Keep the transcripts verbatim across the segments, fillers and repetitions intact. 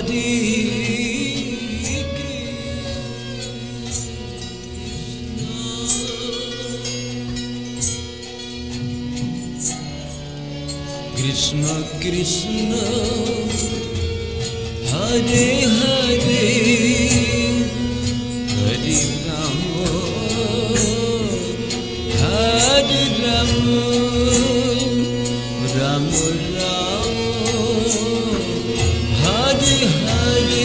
Krishna Krishna Hare Hare Hare Rama Hare Rama Rama Rama Hare Hare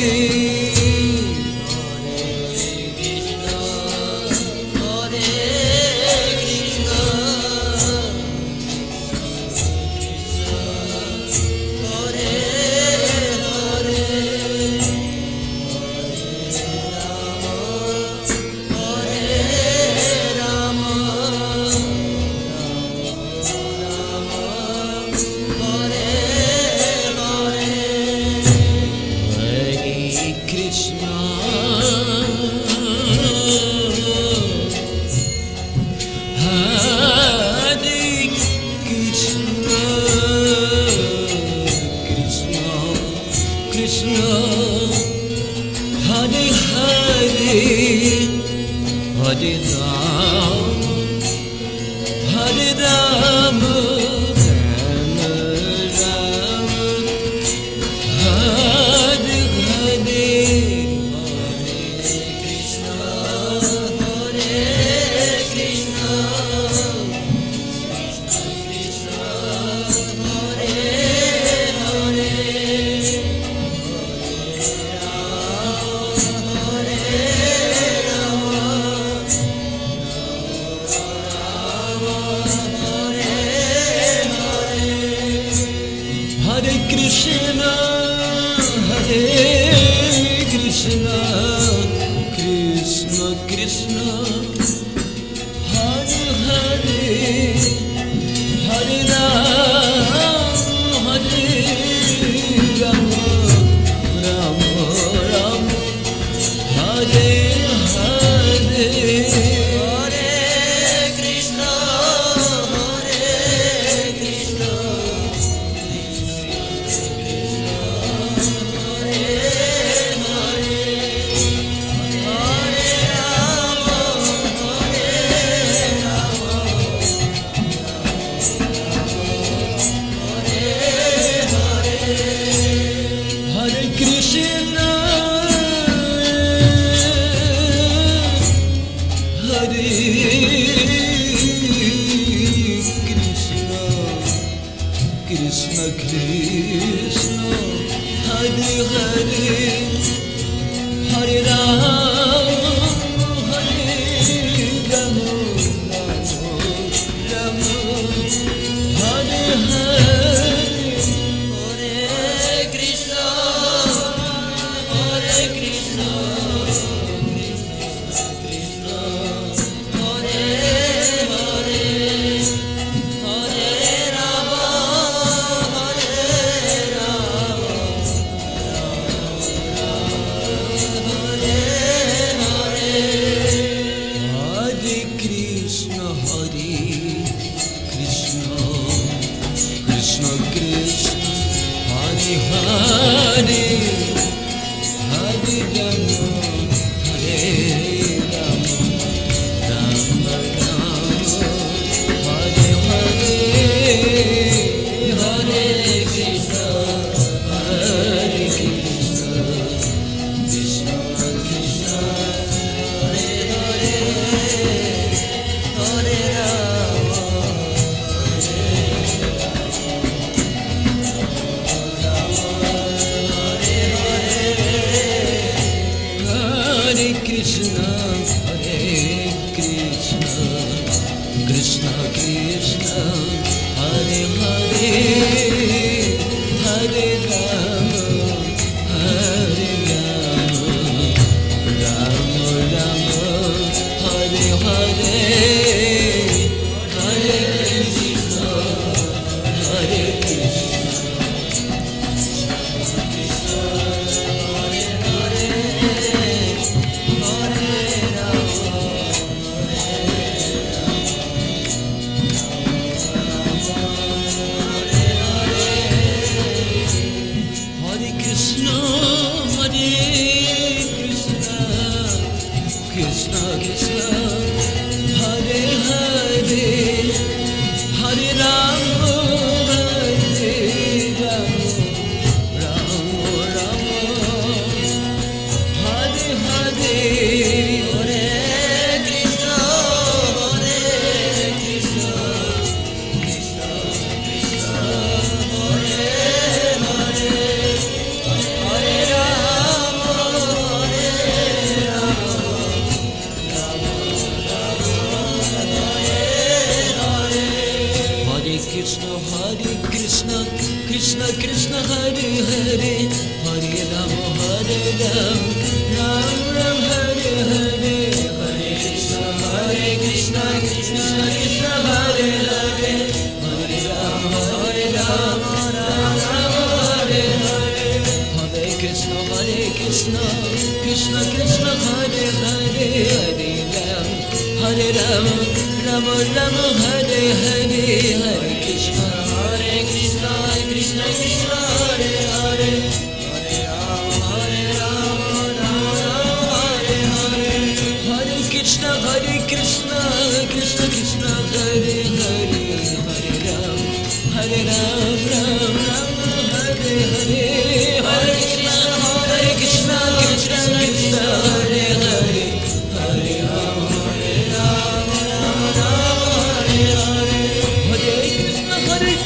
Hare, Hare Ram, Hare Ram, Ram Ram, Hare Hare, Hare Krishna, Hare Krishna, Krishna Krishna, Hare Hare, Hare Ram, Hare Ram, Ram Ram, Hare Hare, Hare Krishna, Hare Krishna, Krishna Krishna, Hare Hare, Hare Ram, Hare Ram, Ram Ram, Hare Hare, Hare Krishna, Hare Krishna, Krishna Krishna, Hare Hare, Hare Ram, Hare Ram, Ram Ram, Hare Hare, Hare Krishna, Hare Krishna, Krishna Krishna, Hare Hare, Hare Ram, Hare Ram, Ram Ram, Hare Hare, Hare Krishna, Hare Krishna, Krishna Krishna, Hare Hare, Hare Ram, Hare Ram, Ram Ram, Hare Hare, Hare Krishna, Hare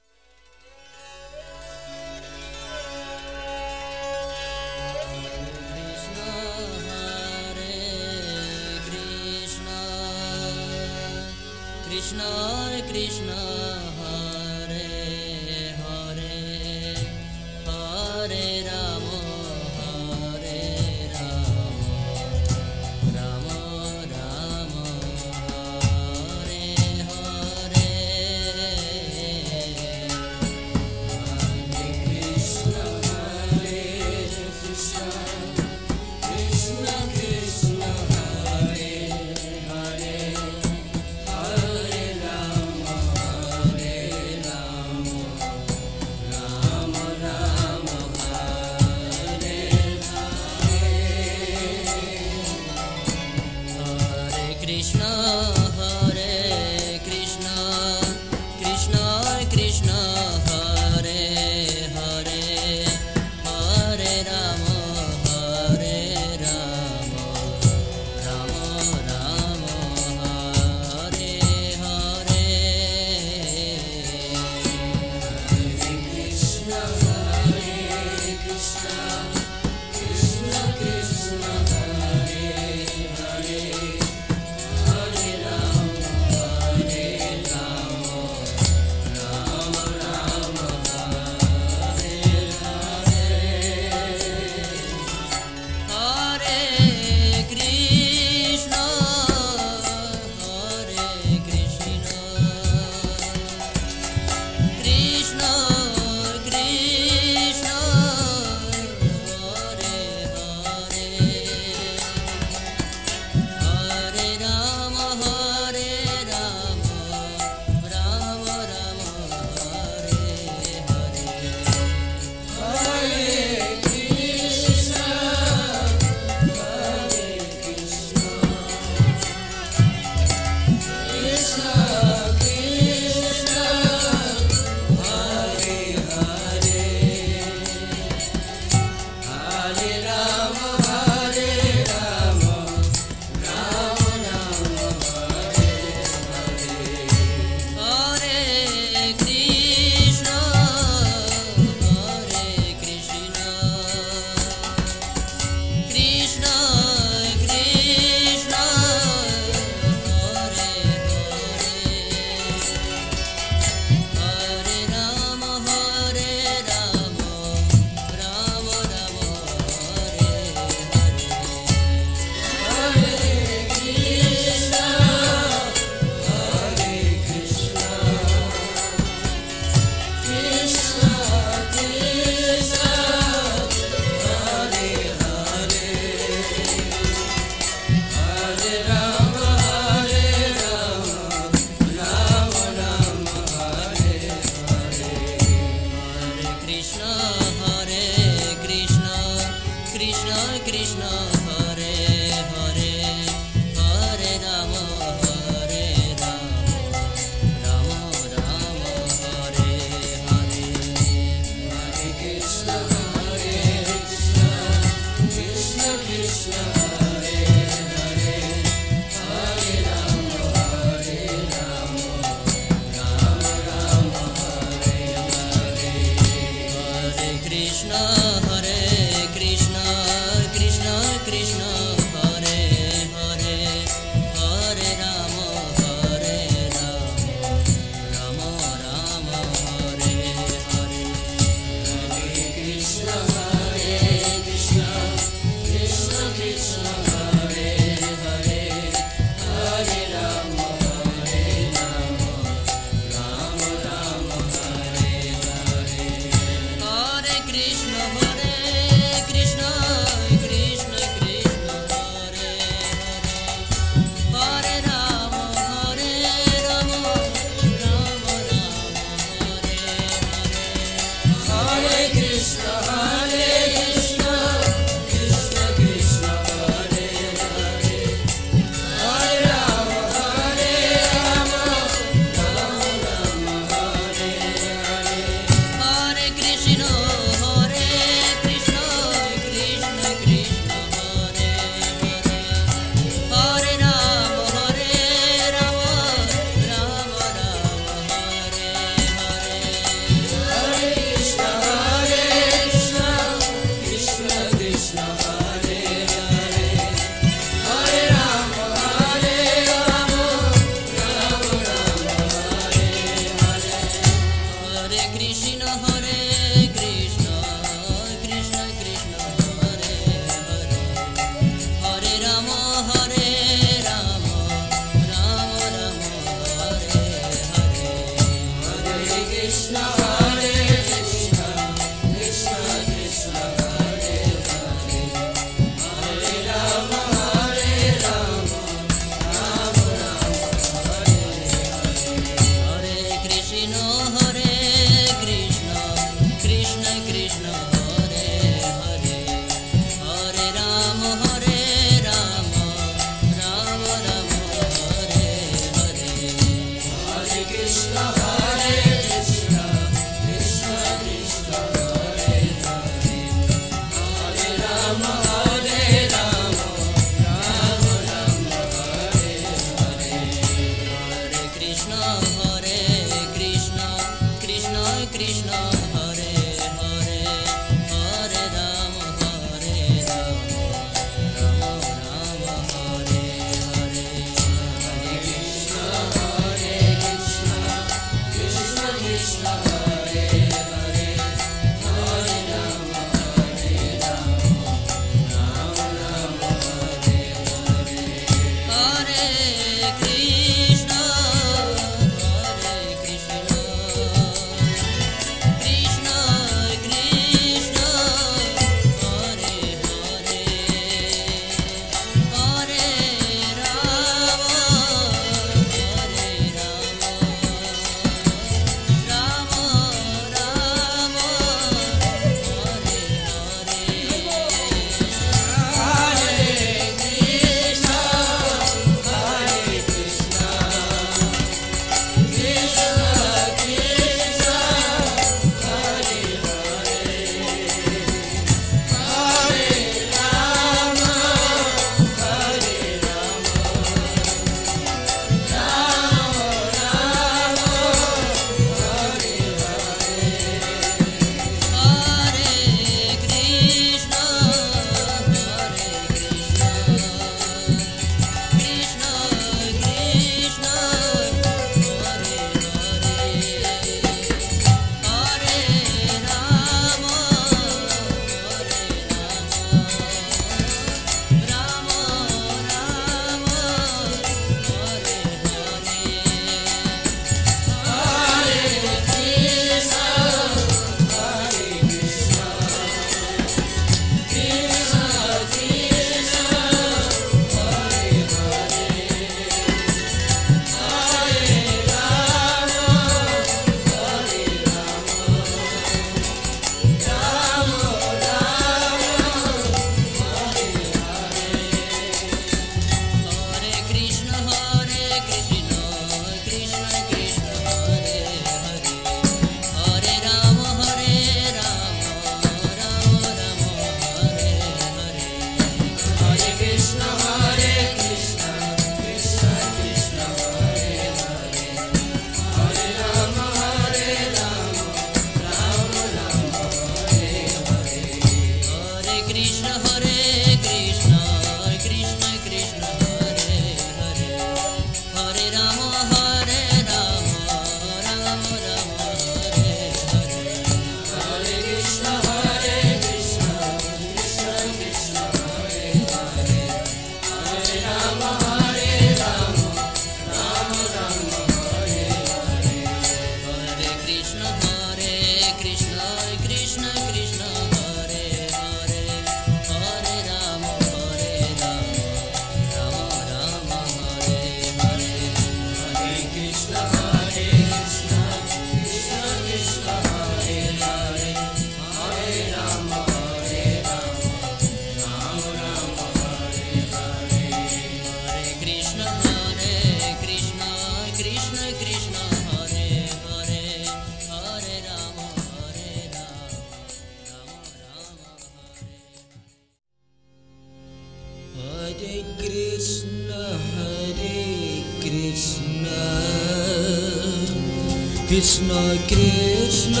Krishna Krishna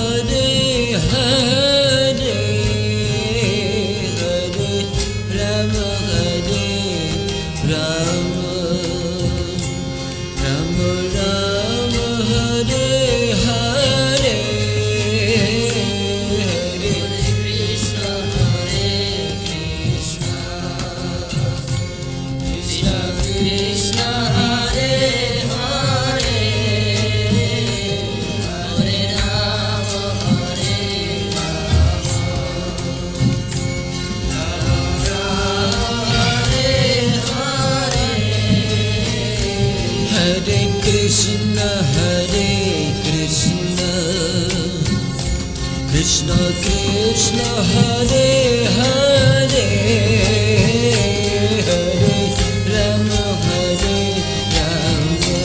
Hare Hare Hare Rama Hare Rama Rama Rama Hare Hare Hare Krishna Hare Krishna Krishna Krishna Hare Hare Krishna Krishna Hare Hare Hare Rama Hare Rama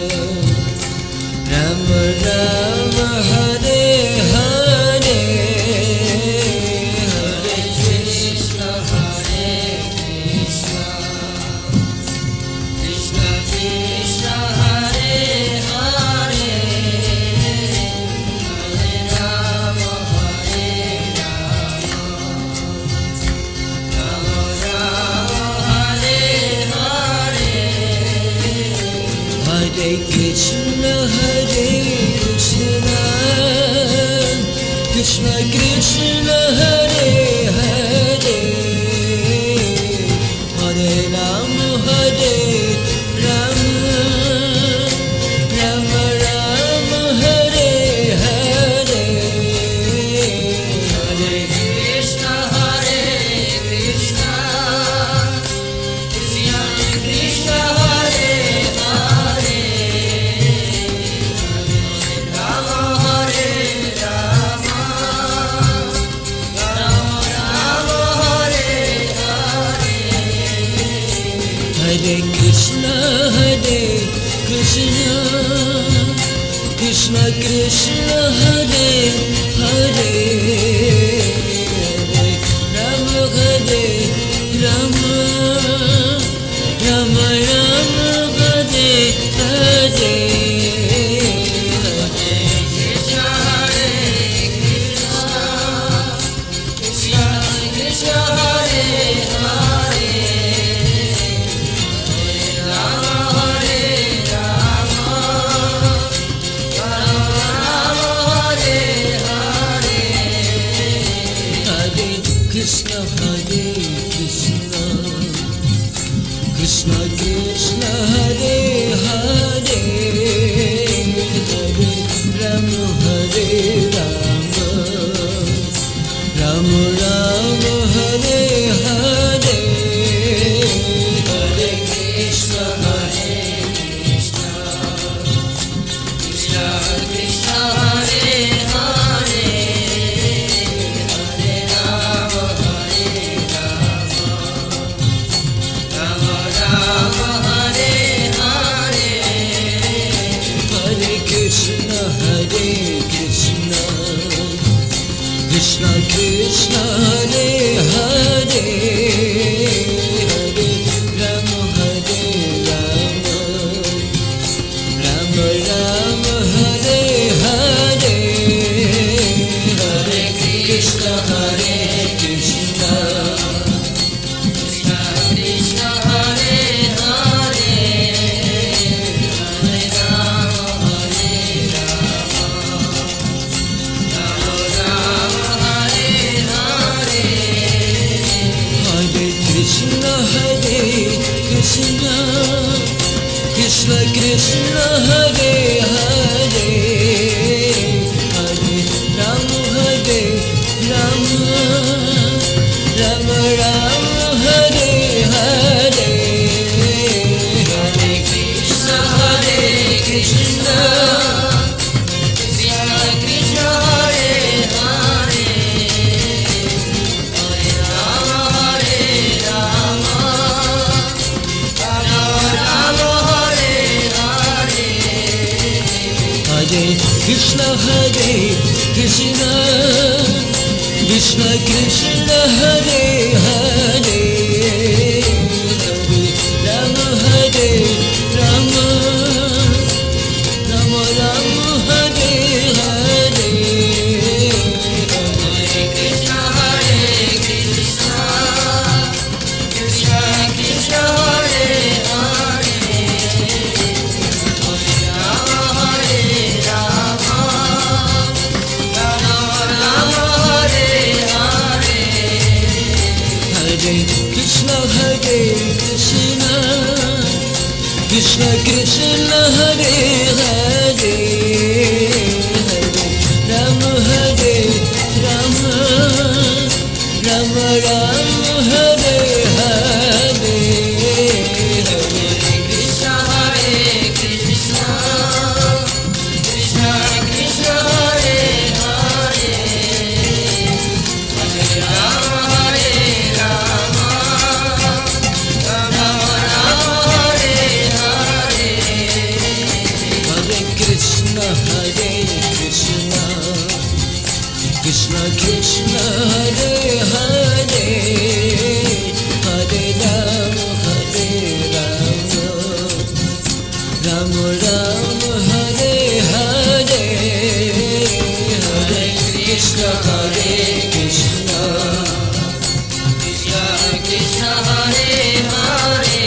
Rama Rama Hare Hare Hare Krishna Hare Krishna Krishna Krishna Hare Hare Hare Rama Hare Rama Rama Rama Hare Hare Hare Krishna Hare Krishna Krishna Krishna Hare Hare Hare Rama Hare Rama Rama Rama Hare Hare Hare Krishna Hare Krishna Krishna Krishna Hare Hare Rama Hare Rama Rama Rama Hare Hare Hare Krishna Hare Krishna Krishna Krishna Hare Hare Hare Rama Hare Rama Rama Rama Hare Hare Hare Krishna Hare Krishna Krishna Krishna Hare Hare Rama Hare Rama Rama Rama Hare Hare Hare Krishna Hare Krishna Krishna Krishna Hare Hare Hare Rama Hare Rama Rama Rama Hare Hare Hare Krishna Hare Krishna Krishna Krishna Hare Hare Hare Rama Hare Rama Rama Rama Hare Hare Hare Krishna Hare Krishna Krishna Krishna Hare Hare Hare Rama Hare Rama Rama Rama Hare Hare Hare Krishna Hare Krishna Krishna Krishna Hare Hare Hare Rama Hare Rama Rama Rama Hare Hare Hare Krishna Hare Krishna Krishna Krishna Hare Hare Hare Rama Hare Rama Rama Rama Hare Hare Hare Krishna Hare Krishna Krishna Krishna Hare Hare Hare Rama Hare Rama Rama Rama Hare Hare Hare Krishna Hare Krishna Krishna Krishna Hare Hare Hare Rama Hare Rama Rama Rama Hare Hare Hare Krishna Hare Krishna Krishna Krishna Hare Hare Hare Rama Hare Rama Rama Rama Hare Hare Hare Hare Krishna, Krishna Krishna Hare Hare, Hare Rama Hare Rama, Rama Rama Hare Hare, Hare Krishna Hare Krishna, Krishna Krishna Hare Hare,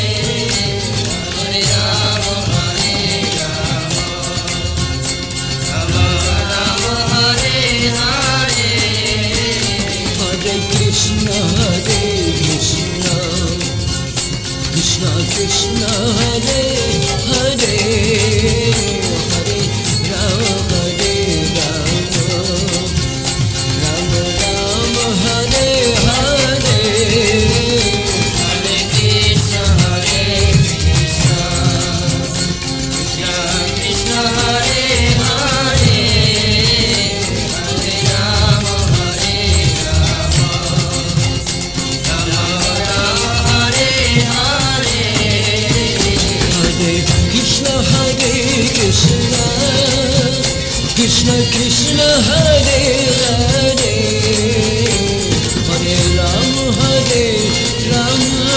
Hare Rama Hare Rama, Rama Rama Hare Hare, Hare Krishna Hare Krishna, Krishna Krishna Hare Hare, Hare Rama Hare Rama, Rama Rama Hare Hare, Hare Krishna Hare Krishna, Krishna Krishna Hare Hare, Hare Rama Hare Rama, Rama Rama Hare Hare, Hare Krishna Hare Krishna, Krishna Krishna Hare Hare, Hare Rama Hare Rama,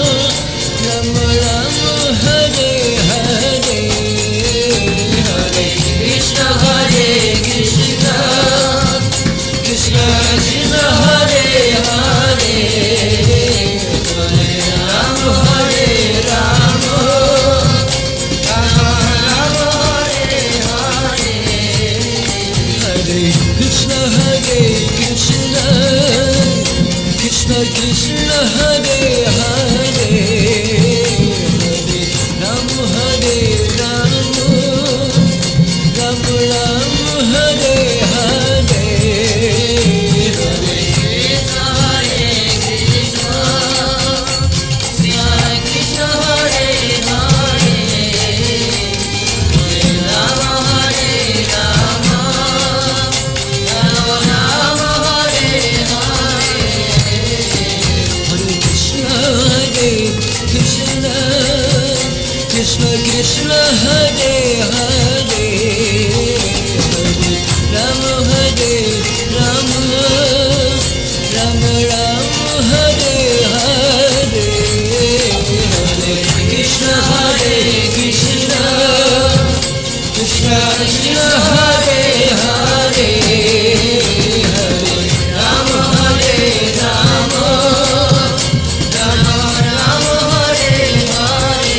Rama Rama Hare Hare, Hare Krishna Hare Krishna, Krishna Krishna Hare Hare, Hare Rama Hare Rama, Rama Rama Hare Hare, Hare Krishna Hare Krishna, Krishna Krishna Hare Hare, Hare Rama Hare Rama, Rama Rama Hare Hare, Hare Krishna Hare Krishna, Krishna Krishna Hare Hare, Hare Rama Hare Rama, Rama Rama Hare Hare, Hare Krishna Hare Krishna, Krishna Krishna Hare Hare, Hare Rama Hare Rama, Rama Rama Hare Hare, Hare Krishna Hare Krishna, Krishna Krishna Hare Hare, Hare Rama Hare Rama, Rama Rama Hare Hare,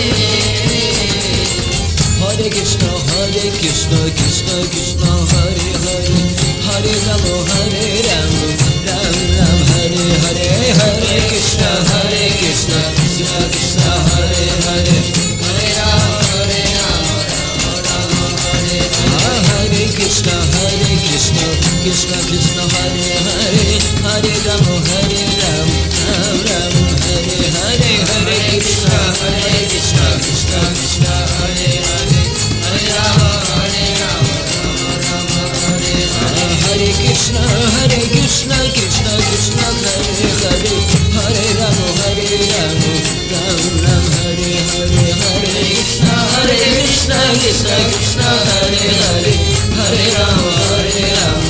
Hare Krishna Hare Krishna, Krishna Krishna Hare Hare, Hare Rama Hare Rama, Ram Ram Hare Hare, Hare Krishna Hare Krishna, Krishna Krishna Hare Hare, Hare Rama Hare Rama, Rama Rama Hare Hare, Hare Krishna Hare Krishna, Krishna Krishna Hare Hare, Hare Rama Hare Rama, Ram Ram Hare Hare, Hare Krishna Hare Krishna, Krishna Krishna Hare Hare, Hare Rama Hare Rama, Rama Rama Hare Hare, Hare Krishna Hare Krishna, Krishna Krishna Hare Hare, Hare Rama Hare Rama, Ram Ram Hare Hare, Hare Krishna Hare Krishna, Krishna Krishna Hare Hare, Hare Rama Hare Rama,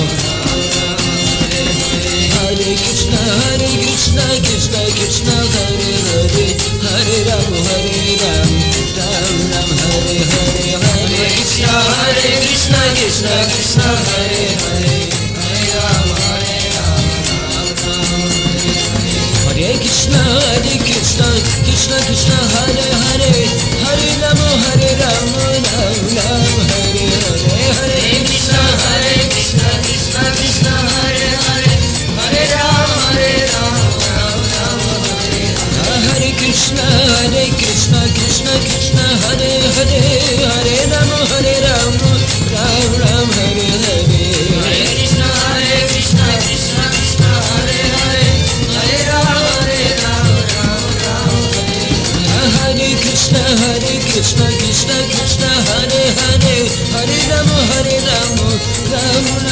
Hare Krishna Hare Krishna, Krishna Krishna Hare Hare, Hare Rama Hare Rama, Ram Ram Hare Hare, Hare Krishna Hare Krishna, Krishna Krishna Hare Hare, Hare Rama Hare Rama, Hare Krishna Hare Krishna, Krishna Krishna Hare Hare, Hare Rama Hare Rama, Ram Ram Hare Hare, Hare Krishna Hare Krishna, Krishna Krishna Hare Hare, Hare Rama Hare Rama, Ram Ram Hare Hare, Hare Krishna Hare Krishna, Krishna Krishna Hare Hare, Hare Rama Hare Rama, Ram Ram Hare Hare, Hare Krishna Hare Krishna, Krishna Krishna Hare Hare, Hare Rama Hare Rama, Rama Rama Hare Hare, Hare Krishna Hare Krishna, Krishna Krishna Hare Hare, Hare Rama Hare Rama, Ram